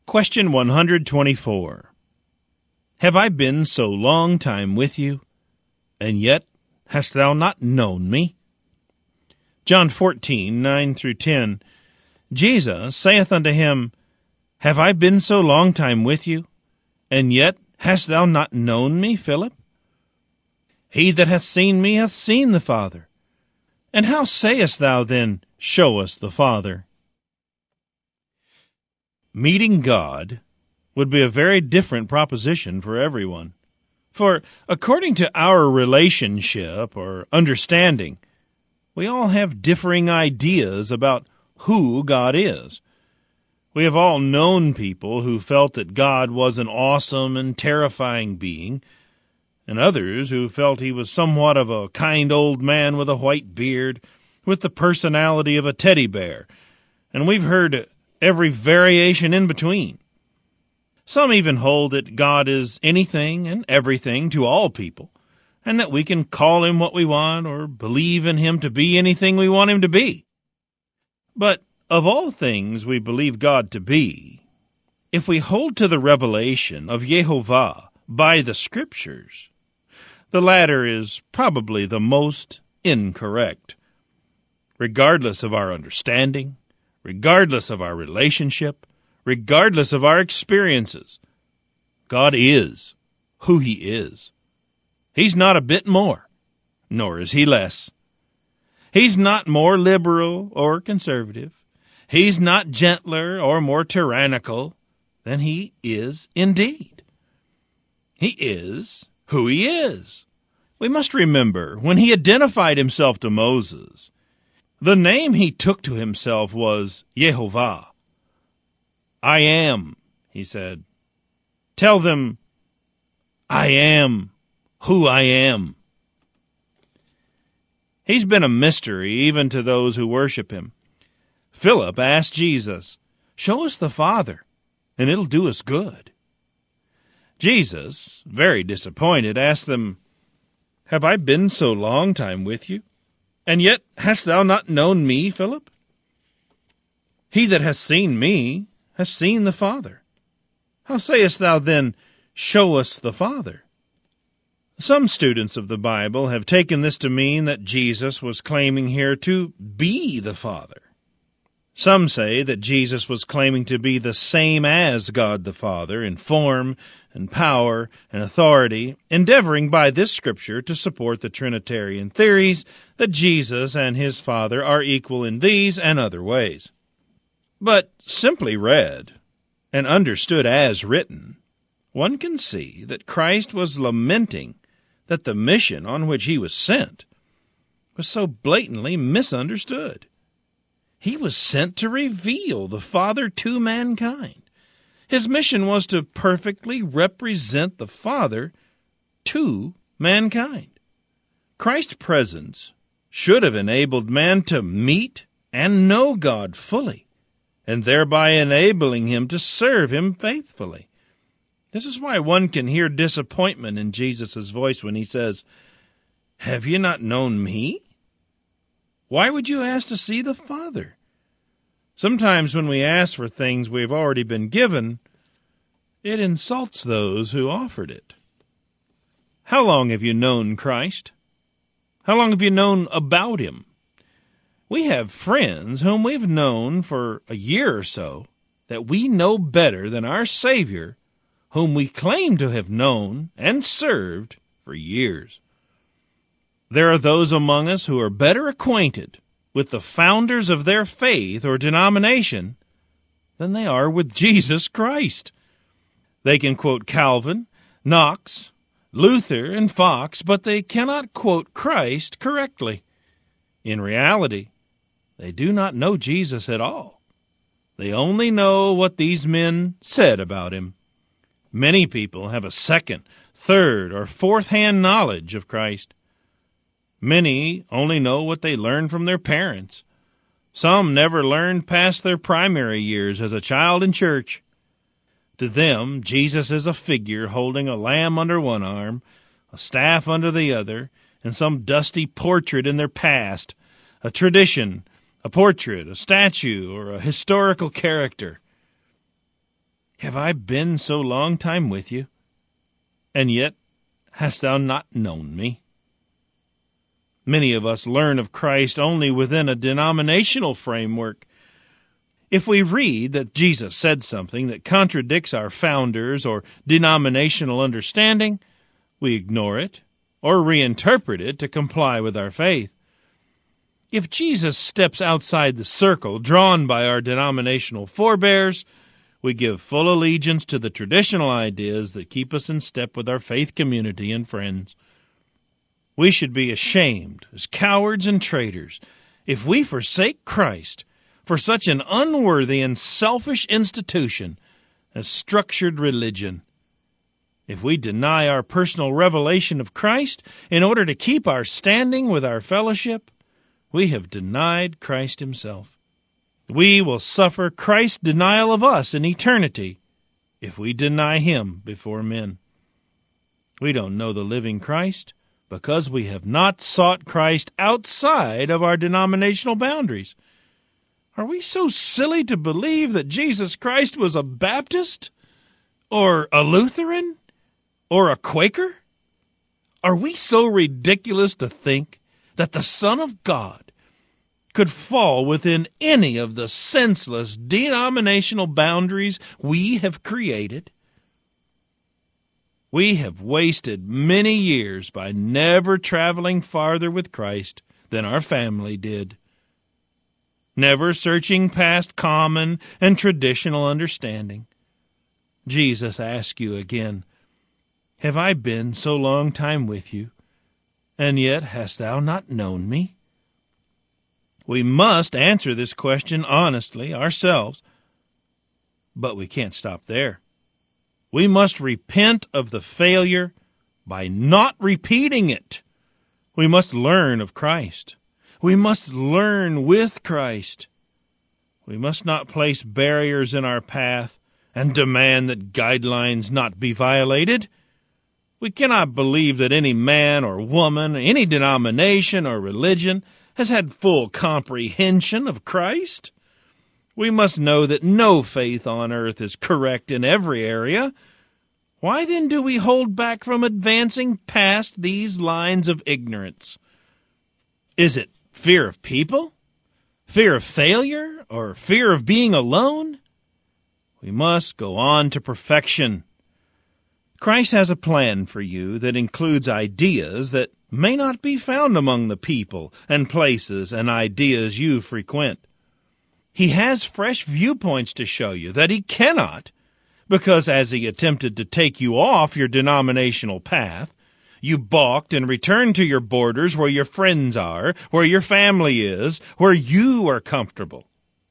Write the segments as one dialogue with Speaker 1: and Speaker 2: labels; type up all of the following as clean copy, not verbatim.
Speaker 1: Question 124. Have I been so long time with you, and yet hast thou not known me? John 14, 9 through 10. Jesus saith unto him, Have I been so long time with you, and yet hast thou not known me, Philip? He that hath seen me hath seen the Father. And how sayest thou then, Show us the Father? Meeting God would be a very different proposition for everyone. For according to our relationship or understanding, we all have differing ideas about who God is. We have all known people who felt that God was an awesome and terrifying being, and others who felt he was somewhat of a kind old man with a white beard, with the personality of a teddy bear, and we've heard every variation in between. Some even hold that God is anything and everything to all people, and that we can call him what we want or believe in him to be anything we want him to be. But of all things we believe God to be, if we hold to the revelation of Yehovah by the Scriptures, the latter is probably the most incorrect. Regardless of our understanding, regardless of our relationship, regardless of our experiences, God is who he is. He's not a bit more, nor is he less. He's not more liberal or conservative. He's not gentler or more tyrannical than he is indeed. He is who he is. We must remember, when he identified himself to Moses, the name he took to himself was Yehovah. I am, he said. Tell them, I am who I am. He's been a mystery even to those who worship him. Philip asked Jesus, Show us the Father, and it'll do us good. Jesus, very disappointed, asked them, Have I been so long time with you, and yet hast thou not known me, Philip? He that hath seen me hath seen the Father. How sayest thou then, Show us the Father? Some students of the Bible have taken this to mean that Jesus was claiming here to be the Father. Some say that Jesus was claiming to be the same as God the Father in form and power and authority, endeavoring by this scripture to support the Trinitarian theories that Jesus and his Father are equal in these and other ways. But simply read and understood as written, one can see that Christ was lamenting that the mission on which he was sent was so blatantly misunderstood. He was sent to reveal the Father to mankind. His mission was to perfectly represent the Father to mankind. Christ's presence should have enabled man to meet and know God fully, and thereby enabling him to serve him faithfully. This is why one can hear disappointment in Jesus' voice when he says, Have you not known me? Why would you ask to see the Father? Sometimes when we ask for things we've already been given, it insults those who offered it. How long have you known Christ? How long have you known about him? We have friends whom we've known for a year or so that we know better than our Savior, whom we claim to have known and served for years. There are those among us who are better acquainted with the founders of their faith or denomination than they are with Jesus Christ. They can quote Calvin, Knox, Luther, and Fox, but they cannot quote Christ correctly. In reality, they do not know Jesus at all. They only know what these men said about him. Many people have a second, third, or fourth-hand knowledge of Christ. Many only know what they learned from their parents. Some never learned past their primary years as a child in church. To them, Jesus is a figure holding a lamb under one arm, a staff under the other, and some dusty portrait in their past, a tradition, a portrait, a statue, or a historical character. have I been so long time with you, and yet hast thou not known me? Many of us learn of Christ only within a denominational framework. If we read that Jesus said something that contradicts our founders or denominational understanding, we ignore it or reinterpret it to comply with our faith. If Jesus steps outside the circle drawn by our denominational forebears, we give full allegiance to the traditional ideas that keep us in step with our faith community and friends. We should be ashamed as cowards and traitors if we forsake Christ for such an unworthy and selfish institution as structured religion. If we deny our personal revelation of Christ in order to keep our standing with our fellowship, we have denied Christ himself. We will suffer Christ's denial of us in eternity if we deny him before men. We don't know the living Christ because we have not sought Christ outside of our denominational boundaries. Are we so silly to believe that Jesus Christ was a Baptist or a Lutheran or a Quaker? Are we so ridiculous to think that the Son of God could fall within any of the senseless denominational boundaries we have created? We have wasted many years by never traveling farther with Christ than our family did, never searching past common and traditional understanding. Jesus asks you again, have I been so long time with you, and yet hast thou not known me? We must answer this question honestly ourselves, but we can't stop there. We must repent of the failure by not repeating it. We must learn of Christ. We must learn with Christ. We must not place barriers in our path and demand that guidelines not be violated. We cannot believe that any man or woman, any denomination or religion has had full comprehension of Christ. We must know that no faith on earth is correct in every area. Why then do we hold back from advancing past these lines of ignorance? Is it fear of people? Fear of failure? Or fear of being alone? We must go on to perfection. Christ has a plan for you that includes ideas that may not be found among the people and places and ideas you frequent. He has fresh viewpoints to show you that he cannot, because as he attempted to take you off your denominational path, you balked and returned to your borders where your friends are, where your family is, where you are comfortable.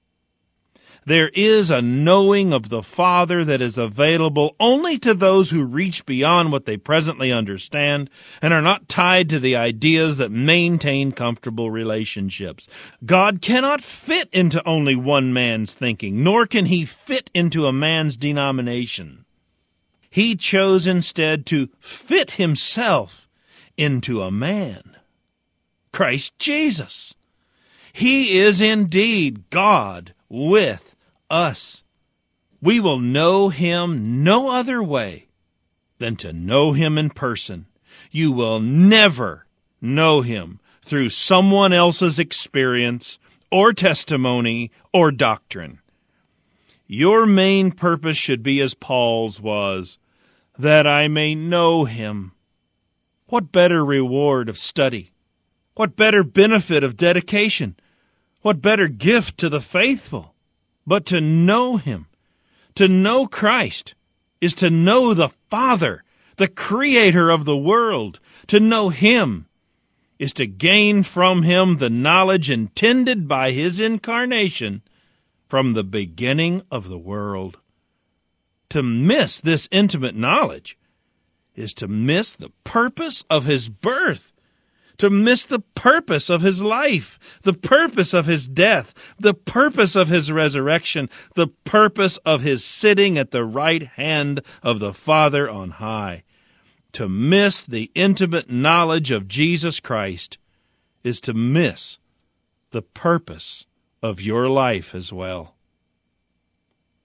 Speaker 1: There is a knowing of the Father that is available only to those who reach beyond what they presently understand and are not tied to the ideas that maintain comfortable relationships. God cannot fit into only one man's thinking, nor can he fit into a man's denomination. He chose instead to fit himself into a man, Christ Jesus. He is indeed God with us. We will know him no other way than to know him in person. You will never know him through someone else's experience or testimony or doctrine. Your main purpose should be as Paul's was, that I may know him. What better reward of study? What better benefit of dedication? What better gift to the faithful? But to know him, to know Christ, is to know the Father, the Creator of the world. To know him is to gain from him the knowledge intended by his incarnation from the beginning of the world. To miss this intimate knowledge is to miss the purpose of his birth, to miss the purpose of his life, the purpose of his death, the purpose of his resurrection, the purpose of his sitting at the right hand of the Father on high. To miss the intimate knowledge of Jesus Christ is to miss the purpose of your life as well.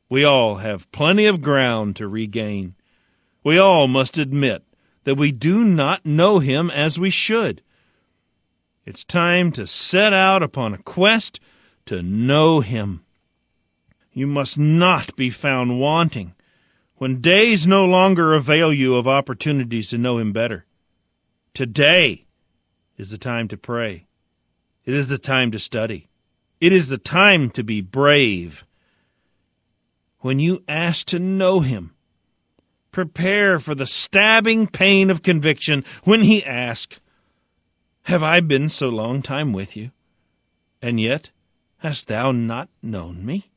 Speaker 1: We all have plenty of ground to regain. We all must admit that we do not know him as we should. It's time to set out upon a quest to know him. You must not be found wanting when days no longer avail you of opportunities to know him better. Today is the time to pray. It is the time to study. It is the time to be brave. When you ask to know him, prepare for the stabbing pain of conviction when he asks, "Have I been so long time with you, and yet hast thou not known me?"